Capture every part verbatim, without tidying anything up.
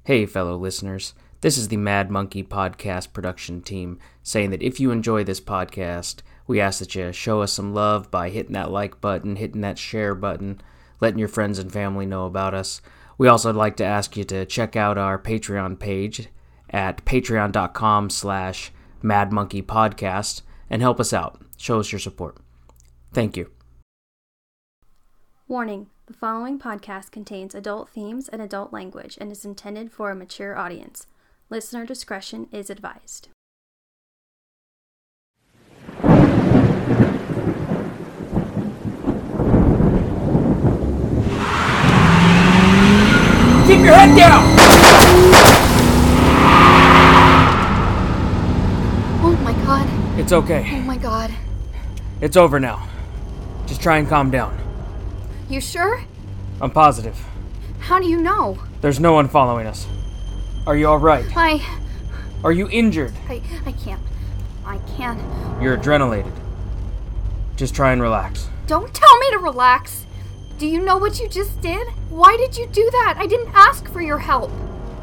Hey, fellow listeners. This is the Mad Monkey Podcast production team saying that if you enjoy this podcast, we ask that you show us some love by hitting that like button, hitting that share button, letting your friends and family know about us. We also like to ask you to check out our Patreon page at patreon.com slash madmonkeypodcast and help us out. Show us your support. Thank you. Warning. The following podcast contains adult themes and adult language and is intended for a mature audience. Listener discretion is advised. Keep your head down! Oh my god. It's okay. Oh my god. It's over now. Just try and calm down. You sure? I'm positive. How do you know? There's no one following us. Are you alright? I... Are you injured? I... I can't. I can't. You're adrenalated. Just try and relax. Don't tell me to relax. Do you know what you just did? Why did you do that? I didn't ask for your help.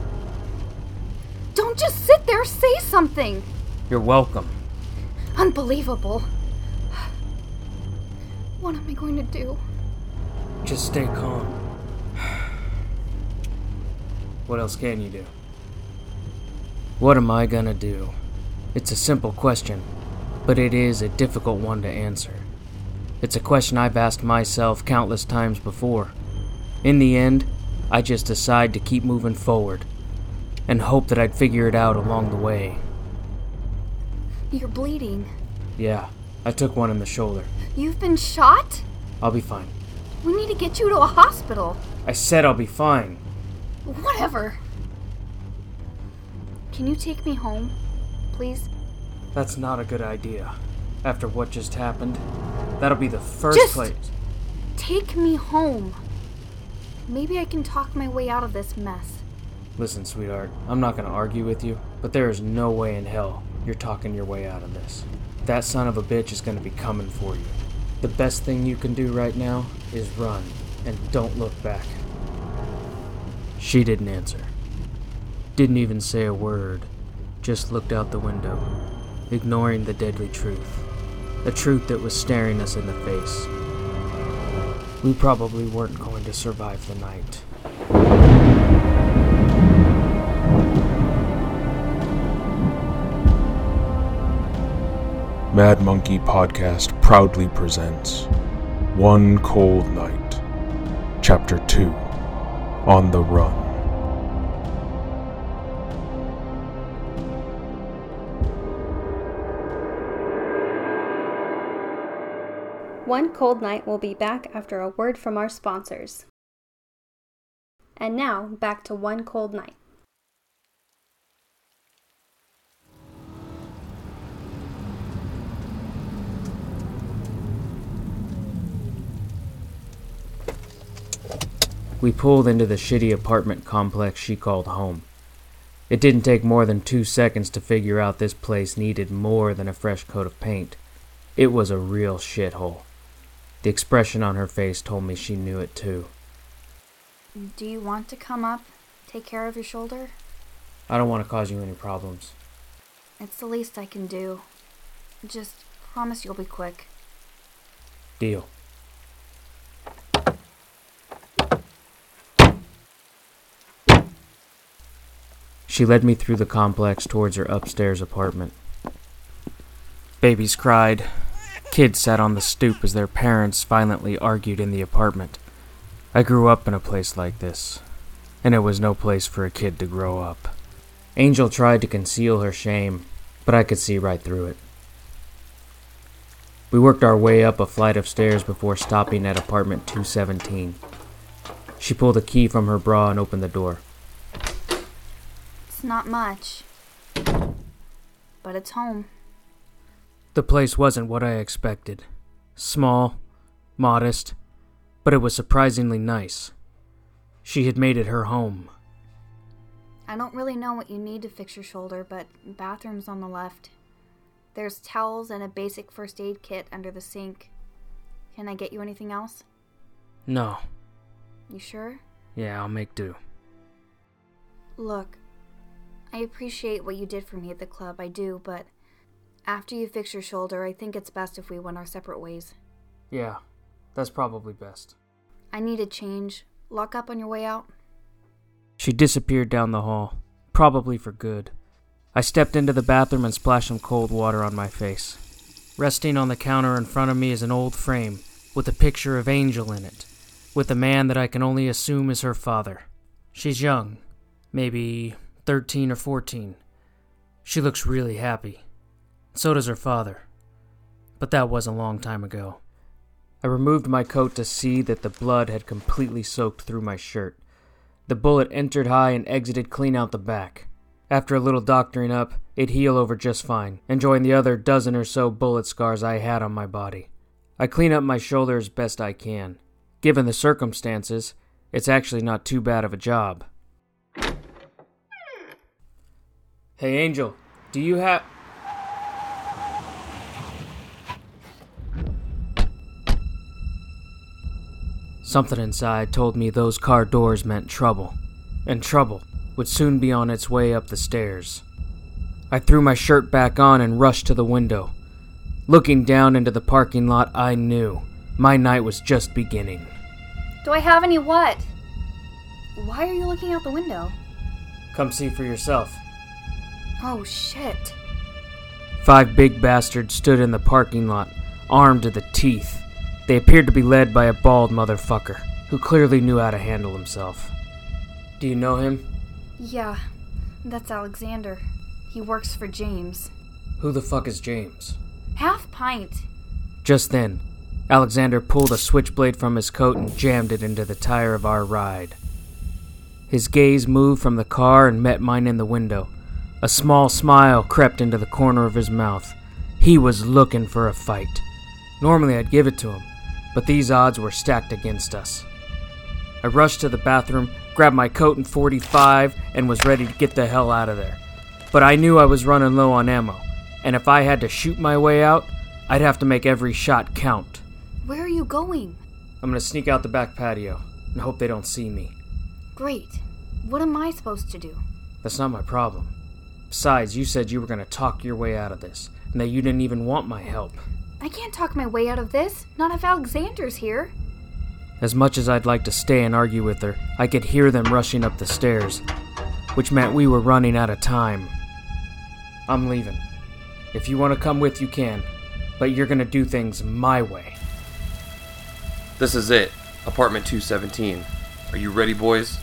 Don't just sit there, say something. You're welcome. Unbelievable. What am I going to do? Just stay calm. What else can you do? What am I gonna do? It's a simple question, but it is a difficult one to answer. It's a question I've asked myself countless times before. In the end, I just decide to keep moving forward and hope that I'd figure it out along the way. You're bleeding. Yeah, I took one in the shoulder. You've been shot? I'll be fine. We need to get you to a hospital. I said I'll be fine. Whatever. Can you take me home, please? That's not a good idea. After what just happened, that'll be the first Just place. Take me home. Maybe I can talk my way out of this mess. Listen, sweetheart, I'm not gonna argue with you, but there is no way in hell you're talking your way out of this. That son of a bitch is gonna be coming for you. The best thing you can do right now is run, and don't look back. She didn't answer. Didn't even say a word. Just looked out the window, ignoring the deadly truth. A truth that was staring us in the face. We probably weren't going to survive the night. Mad Monkey Podcast proudly presents One Cold Night, Chapter two, On the Run. One Cold Night will be back after a word from our sponsors. And now, back to One Cold Night. We pulled into the shitty apartment complex she called home. It didn't take more than two seconds to figure out this place needed more than a fresh coat of paint. It was a real shithole. The expression on her face told me she knew it too. Do you want to come up, take care of your shoulder? I don't want to cause you any problems. It's the least I can do. Just promise you'll be quick. Deal. She led me through the complex towards her upstairs apartment. Babies cried. Kids sat on the stoop as their parents violently argued in the apartment. I grew up in a place like this, and it was no place for a kid to grow up. Angel tried to conceal her shame, but I could see right through it. We worked our way up a flight of stairs before stopping at apartment two seventeen. She pulled a key from her bra and opened the door. It's not much, but it's home. The place wasn't what I expected. Small, modest, but it was surprisingly nice. She had made it her home. I don't really know what you need to fix your shoulder, but bathroom's on the left. There's towels and a basic first aid kit under the sink. Can I get you anything else? No. You sure? Yeah, I'll make do. Look, I appreciate what you did for me at the club, I do, but after you fix your shoulder, I think it's best if we went our separate ways. Yeah, that's probably best. I need a change. Lock up on your way out. She disappeared down the hall, probably for good. I stepped into the bathroom and splashed some cold water on my face. Resting on the counter in front of me is an old frame with a picture of Angel in it, with a man that I can only assume is her father. She's young, maybe thirteen or fourteen. She looks really happy. So does her father. But that was a long time ago. I removed my coat to see that the blood had completely soaked through my shirt. The bullet entered high and exited clean out the back. After a little doctoring up, it'd heal over just fine, and join the other dozen or so bullet scars I had on my body. I clean up my shoulder as best I can. Given the circumstances, it's actually not too bad of a job. Hey, Angel, do you have... Something inside told me those car doors meant trouble, and trouble would soon be on its way up the stairs. I threw my shirt back on and rushed to the window. Looking down into the parking lot, I knew my night was just beginning. Do I have any what? Why are you looking out the window? Come see for yourself. Oh, shit. Five big bastards stood in the parking lot, armed to the teeth. They appeared to be led by a bald motherfucker, who clearly knew how to handle himself. Do you know him? Yeah, that's Alexander. He works for James. Who the fuck is James? Half pint. Just then, Alexander pulled a switchblade from his coat and jammed it into the tire of our ride. His gaze moved from the car and met mine in the window. A small smile crept into the corner of his mouth. He was looking for a fight. Normally I'd give it to him, but these odds were stacked against us. I rushed to the bathroom, grabbed my coat and forty-five, and was ready to get the hell out of there. But I knew I was running low on ammo, and if I had to shoot my way out, I'd have to make every shot count. Where are you going? I'm gonna sneak out the back patio and hope they don't see me. Great. What am I supposed to do? That's not my problem. Besides, you said you were gonna talk your way out of this, and that you didn't even want my help. I can't talk my way out of this, not if Alexander's here. As much as I'd like to stay and argue with her, I could hear them rushing up the stairs, which meant we were running out of time. I'm leaving. If you want to come with, you can, but you're gonna do things my way. This is it. Apartment two seventeen. Are you ready, boys?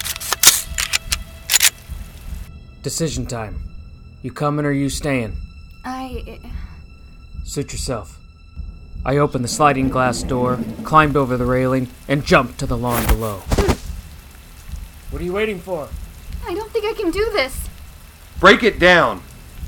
Decision time. You coming or you staying? I... Suit yourself. I opened the sliding glass door, climbed over the railing, and jumped to the lawn below. What are you waiting for? I don't think I can do this. Break it down!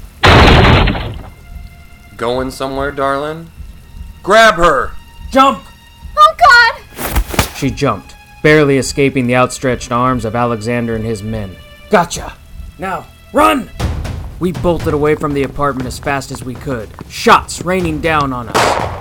Going somewhere, darling? Grab her! Jump! Oh, God! She jumped, barely escaping the outstretched arms of Alexander and his men. Gotcha! Now, run! We bolted away from the apartment as fast as we could, shots raining down on us.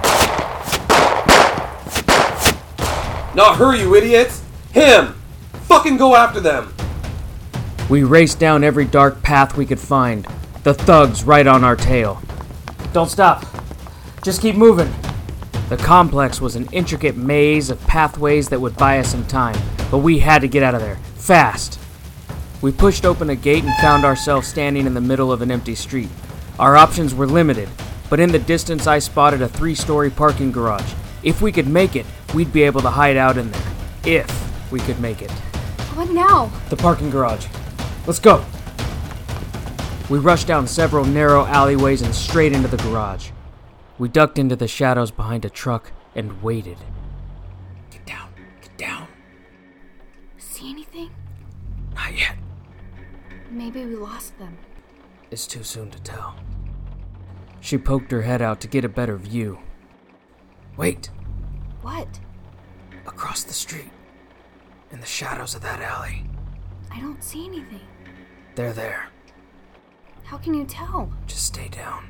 Not her, you idiots! Him! Fucking go after them! We raced down every dark path we could find, the thugs right on our tail. Don't stop. Just keep moving. The complex was an intricate maze of pathways that would buy us some time, but we had to get out of there, fast. We pushed open a gate and found ourselves standing in the middle of an empty street. Our options were limited, but in the distance I spotted a three-story parking garage. If we could make it, we'd be able to hide out in there. If we could make it. What now? The parking garage. Let's go. We rushed down several narrow alleyways and straight into the garage. We ducked into the shadows behind a truck and waited. Get down, get down. See anything? Not yet. Maybe we lost them. It's too soon to tell. She poked her head out to get a better view. Wait. What? Across the street. In the shadows of that alley. I don't see anything. They're there. How can you tell? Just stay down.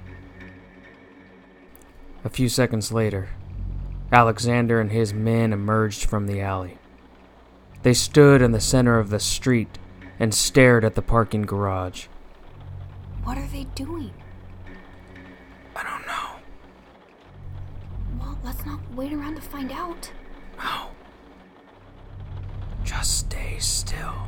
A few seconds later, Alexander and his men emerged from the alley. They stood in the center of the street and stared at the parking garage. What are they doing? I don't know. Well, let's not wait around to find out. No. Just stay still.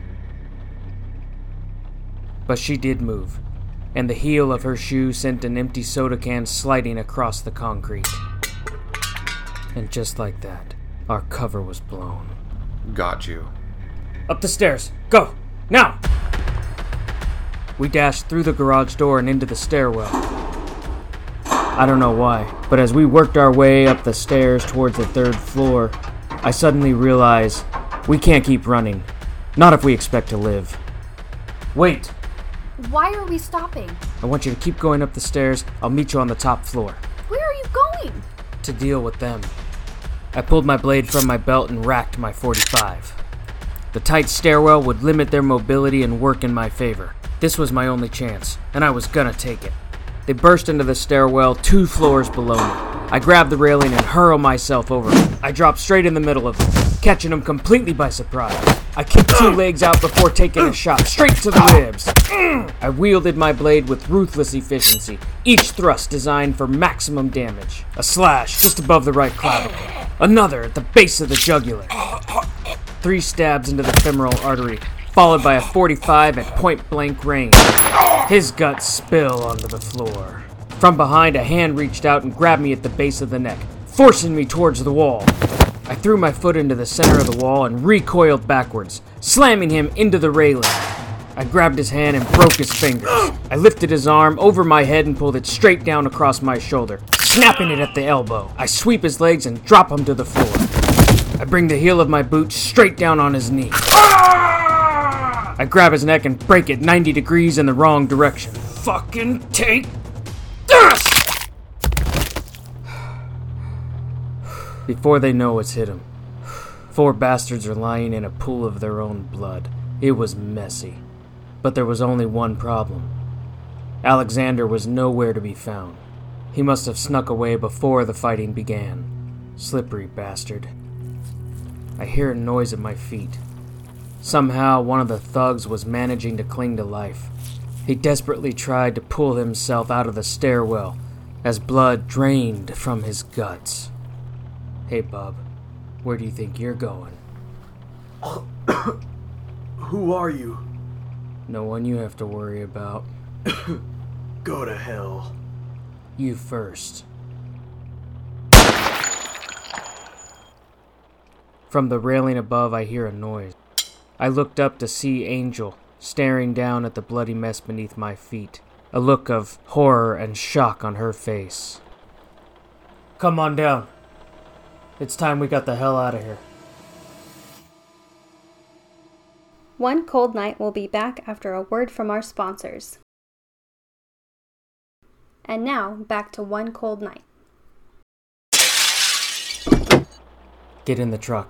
But she did move, and the heel of her shoe sent an empty soda can sliding across the concrete. And just like that, our cover was blown. Got you. Up the stairs. Go! Now! We dashed through the garage door and into the stairwell. I don't know why, but as we worked our way up the stairs towards the third floor, I suddenly realized we can't keep running. Not if we expect to live. Wait! Why are we stopping? I want you to keep going up the stairs. I'll meet you on the top floor. Where are you going? To deal with them. I pulled my blade from my belt and racked my forty-five. The tight stairwell would limit their mobility and work in my favor. This was my only chance, and I was gonna take it. They burst into the stairwell two floors below me. I grabbed the railing and hurled myself over it. I dropped straight in the middle of them, catching them completely by surprise. I kicked two legs out before taking a shot, straight to the ribs. I wielded my blade with ruthless efficiency, each thrust designed for maximum damage. A slash just above the right clavicle. Another at the base of the jugular. Three stabs into the femoral artery, followed by a forty-five at point-blank range. His guts spill onto the floor. From behind, a hand reached out and grabbed me at the base of the neck, forcing me towards the wall. I threw my foot into the center of the wall and recoiled backwards, slamming him into the railing. I grabbed his hand and broke his fingers. I lifted his arm over my head and pulled it straight down across my shoulder, snapping it at the elbow. I sweep his legs and drop him to the floor. I bring the heel of my boot straight down on his knee. I grab his neck and break it ninety degrees in the wrong direction. Fucking take this! Before they know what's hit them, four bastards are lying in a pool of their own blood. It was messy. But there was only one problem. Alexander was nowhere to be found. He must have snuck away before the fighting began. Slippery bastard. I hear a noise at my feet. Somehow, one of the thugs was managing to cling to life. He desperately tried to pull himself out of the stairwell as blood drained from his guts. Hey, bub, where do you think you're going? Who are you? No one you have to worry about. Go to hell. You first. From the railing above, I hear a noise. I looked up to see Angel, staring down at the bloody mess beneath my feet, a look of horror and shock on her face. Come on down. It's time we got the hell out of here. One Cold Night will be back after a word from our sponsors. And now, back to One Cold Night. Get in the truck.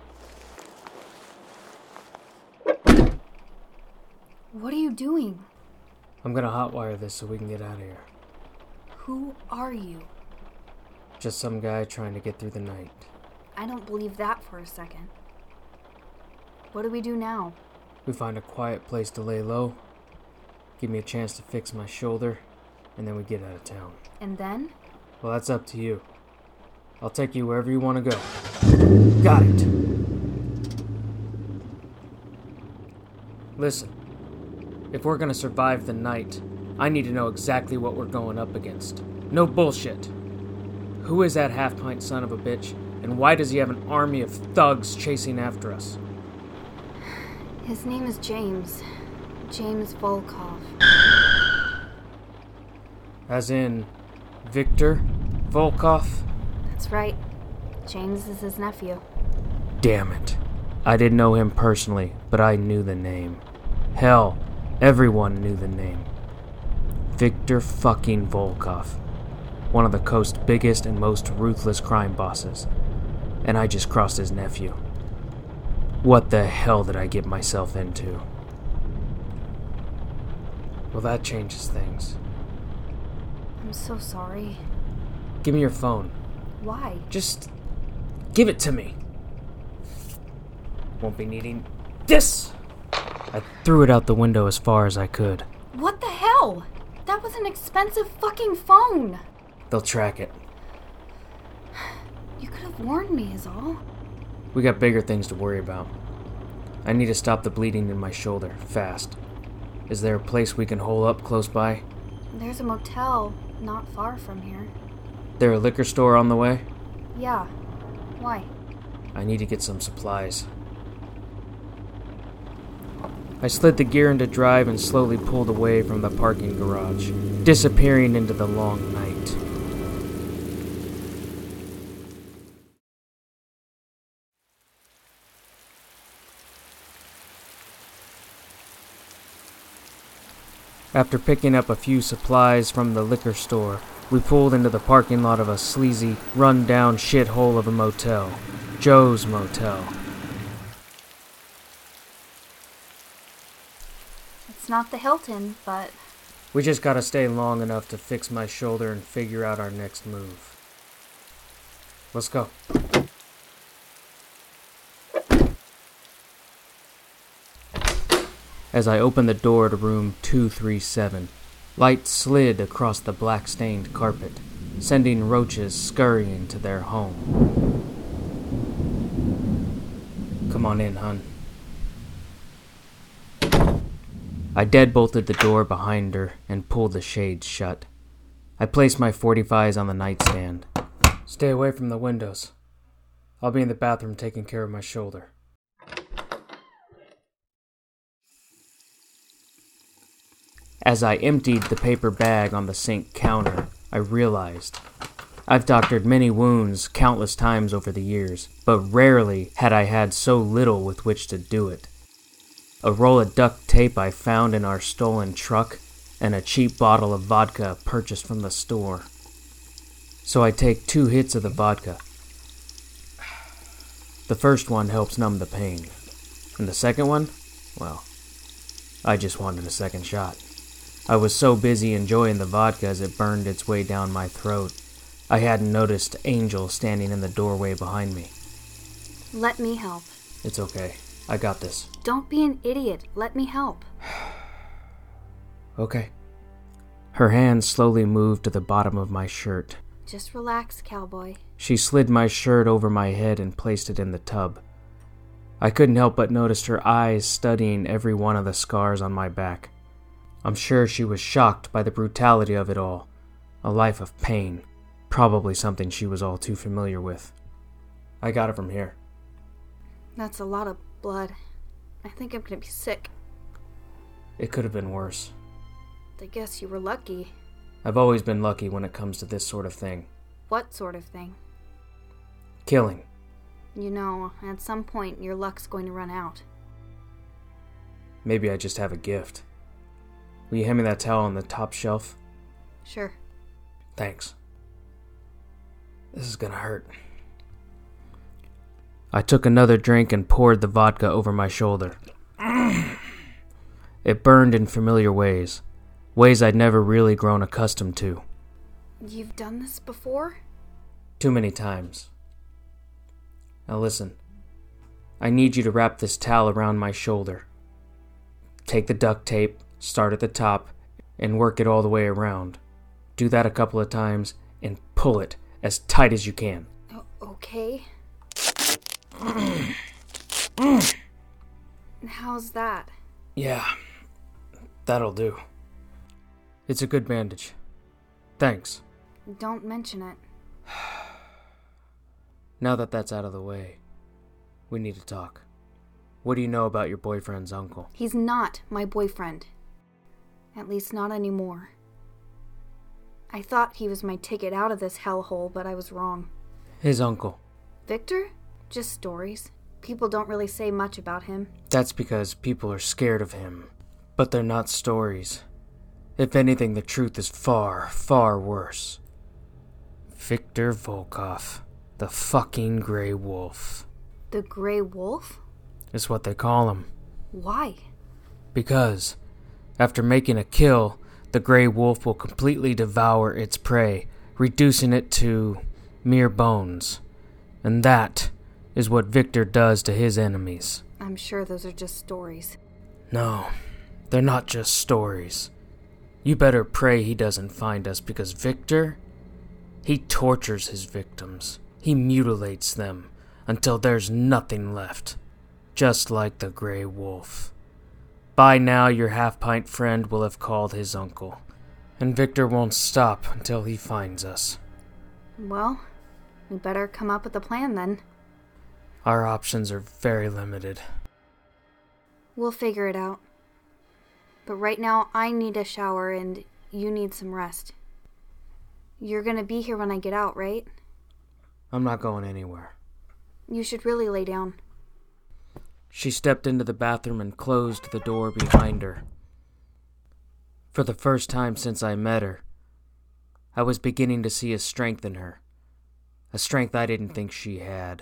What are you doing? I'm gonna hotwire this so we can get out of here. Who are you? Just some guy trying to get through the night. I don't believe that for a second. What do we do now? We find a quiet place to lay low, give me a chance to fix my shoulder, and then we get out of town. And then? Well, that's up to you. I'll take you wherever you want to go. Got it. Listen, if we're gonna survive the night, I need to know exactly what we're going up against. No bullshit. Who is that half-pint son of a bitch, and why does he have an army of thugs chasing after us? His name is James. James Volkov. As in, Victor Volkov? That's right. James is his nephew. Damn it. I didn't know him personally, but I knew the name. Hell, everyone knew the name. Victor fucking Volkov. One of the coast's biggest and most ruthless crime bosses. And I just crossed his nephew. What the hell did I get myself into? Well, that changes things. I'm so sorry. Give me your phone. Why? Just give it to me. Won't be needing this. I threw it out the window as far as I could. What the hell? That was an expensive fucking phone. They'll track it. You could have warned me is all. We got bigger things to worry about. I need to stop the bleeding in my shoulder, fast. Is there a place we can hole up close by? There's a motel not far from here. There a liquor store on the way? Yeah. Why? I need to get some supplies. I slid the gear into drive and slowly pulled away from the parking garage, disappearing into the long night. After picking up a few supplies from the liquor store, we pulled into the parking lot of a sleazy, run-down shithole of a motel, Joe's Motel. It's not the Hilton, but... We just gotta stay long enough to fix my shoulder and figure out our next move. Let's go. As I opened the door to room two three seven, light slid across the black-stained carpet, sending roaches scurrying to their home. Come on in, hun. I deadbolted the door behind her and pulled the shades shut. I placed my forty-fives on the nightstand. Stay away from the windows. I'll be in the bathroom taking care of my shoulder. As I emptied the paper bag on the sink counter, I realized I've doctored many wounds countless times over the years, but rarely had I had so little with which to do it. A roll of duct tape I found in our stolen truck, and a cheap bottle of vodka purchased from the store. So I take two hits of the vodka. The first one helps numb the pain, and the second one, well, I just wanted a second shot. I was so busy enjoying the vodka as it burned its way down my throat, I hadn't noticed Angel standing in the doorway behind me. Let me help. It's okay. I got this. Don't be an idiot. Let me help. Okay. Her hand slowly moved to the bottom of my shirt. Just relax, cowboy. She slid my shirt over my head and placed it in the tub. I couldn't help but notice her eyes studying every one of the scars on my back. I'm sure she was shocked by the brutality of it all. A life of pain. Probably something she was all too familiar with. I got it from here. That's a lot of blood. I think I'm gonna be sick. It could have been worse. I guess you were lucky. I've always been lucky when it comes to this sort of thing. What sort of thing? Killing. You know, at some point your luck's going to run out. Maybe I just have a gift. Will you hand me that towel on the top shelf? Sure. Thanks. This is gonna hurt. I took another drink and poured the vodka over my shoulder. It burned in familiar ways. Ways I'd never really grown accustomed to. You've done this before? Too many times. Now listen. I need you to wrap this towel around my shoulder. Take the duct tape, start at the top, and work it all the way around. Do that a couple of times, and pull it as tight as you can. O- okay. How's that? Yeah, that'll do. It's a good bandage. Thanks. Don't mention it. Now that that's out of the way, we need to talk. What do you know about your boyfriend's uncle? He's not my boyfriend. At least not anymore. I thought he was my ticket out of this hellhole, but I was wrong. His uncle. Victor? Just stories. People don't really say much about him. That's because people are scared of him. But they're not stories. If anything, the truth is far, far worse. Victor Volkov. The fucking Grey Wolf. The Grey Wolf? Is what they call him. Why? Because, after making a kill, the Grey Wolf will completely devour its prey, reducing it to mere bones. And that is what Victor does to his enemies. I'm sure those are just stories. No, they're not just stories. You better pray he doesn't find us, because Victor, he tortures his victims. He mutilates them until there's nothing left, just like the Grey Wolf. By now, your half-pint friend will have called his uncle, and Victor won't stop until he finds us. Well, we better come up with a plan then. Our options are very limited. We'll figure it out. But right now, I need a shower and you need some rest. You're gonna be here when I get out, right? I'm not going anywhere. You should really lay down. She stepped into the bathroom and closed the door behind her. For the first time since I met her, I was beginning to see a strength in her. A strength I didn't think she had.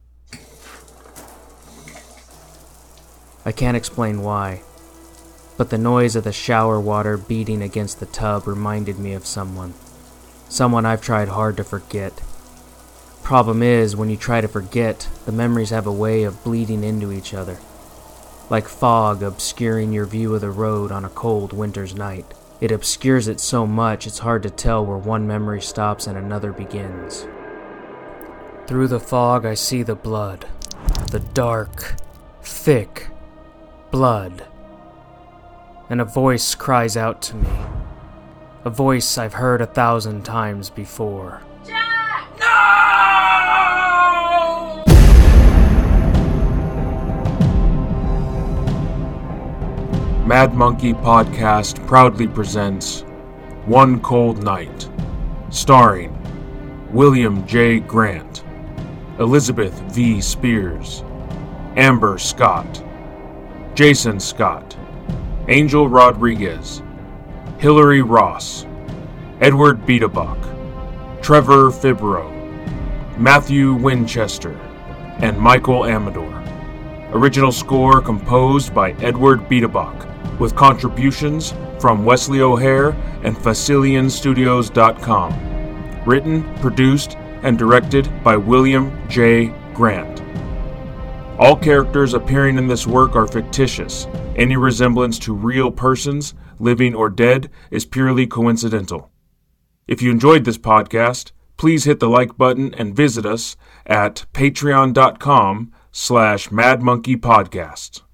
I can't explain why, but the noise of the shower water beating against the tub reminded me of someone. Someone I've tried hard to forget. Problem is, when you try to forget, the memories have a way of bleeding into each other. Like fog obscuring your view of the road on a cold winter's night. It obscures it so much it's hard to tell where one memory stops and another begins. Through the fog I see the blood. The dark, thick blood. And a voice cries out to me. A voice I've heard a thousand times before. Jack! No! Mad Monkey Podcast proudly presents One Cold Night, starring William J. Grant, Elizabeth V. Spears, Amber Scott, Jason Scott, Angel Rodriguez, Hillary Ross, Edward Beetabuck, Trevor Fibro, Matthew Winchester, and Michael Amador. Original score composed by Edward Beetabuck, with contributions from Wesley O'Hare and Facilian Studios dot com. Written, produced, and directed by William J. Grant. All characters appearing in this work are fictitious. Any resemblance to real persons, living or dead, is purely coincidental. If you enjoyed this podcast, please hit the like button and visit us at patreon dot com slash Mad Monkey Podcasts.